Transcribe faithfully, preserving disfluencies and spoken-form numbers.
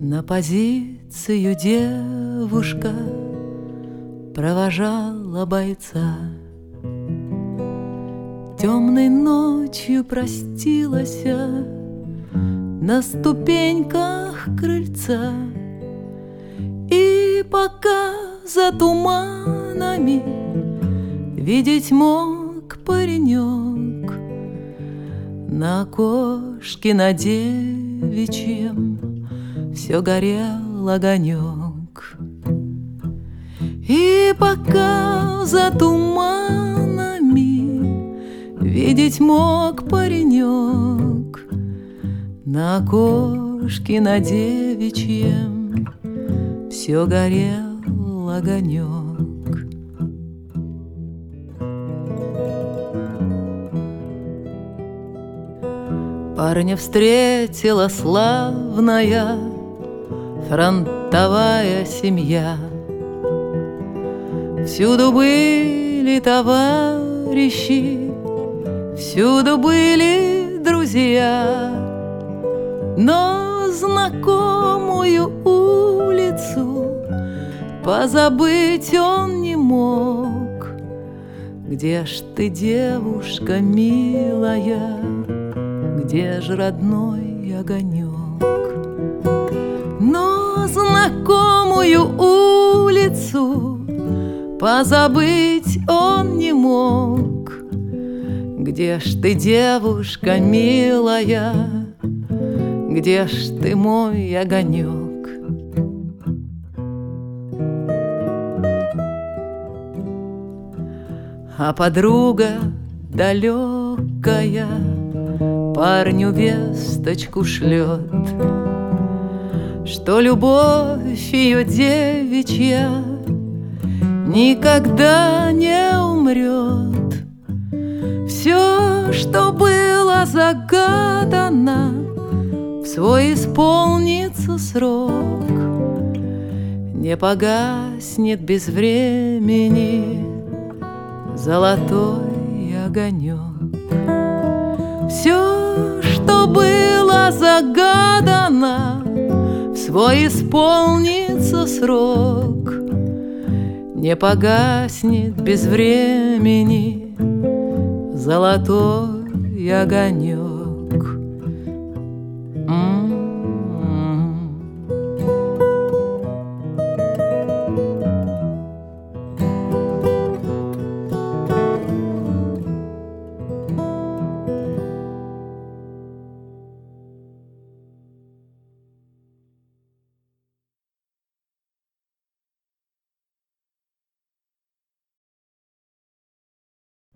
На позицию девушка провожала бойца. Темной ночью простилась на ступеньках крыльца. И пока за туманами видеть мог паренек, на окошке на девичьем все горел огонек. И пока за туманами видеть мог паренек, на окошке на девичьем все горел огонек. Парня встретила славная фронтовая семья. Всюду были товарищи, всюду были друзья, но знакомую улицу позабыть он не мог. Где ж ты, девушка милая, где ж родной огонек? Но знакомую улицу позабыть он не мог. Где ж ты, девушка милая, где ж ты, мой огонек? А подруга далекая парню весточку шлет, что любовь ее девичья никогда не умрет. Все, что было загадано, в свой исполнится срок, не погаснет без времени золотой огонек. Все, что было загадано, в свой исполнится срок, не погаснет без времени золотой огонек.